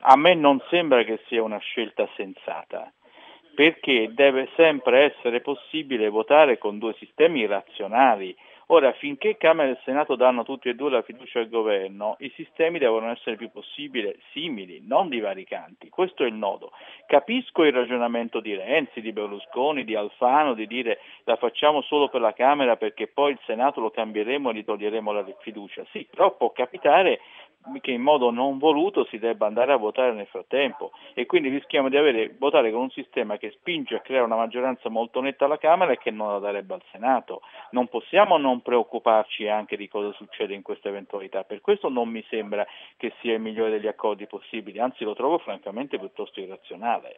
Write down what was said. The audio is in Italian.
A me non sembra che sia una scelta sensata, perché deve sempre essere possibile votare con due sistemi razionali. Ora, finché Camera e Senato danno tutti e due la fiducia al governo, i sistemi devono essere più possibile simili, non divaricanti. Questo è il nodo. Capisco il ragionamento di Renzi, di Berlusconi, di Alfano, di dire la facciamo solo per la Camera perché poi il Senato lo cambieremo e gli toglieremo la fiducia. Sì, però può capitare che in modo non voluto si debba andare a votare nel frattempo e quindi rischiamo di votare con un sistema che spinge a creare una maggioranza molto netta alla Camera e che non la darebbe al Senato. Non possiamo non preoccuparci anche di cosa succede in questa eventualità, per questo non mi sembra che sia il migliore degli accordi possibili, anzi lo trovo francamente piuttosto irrazionale.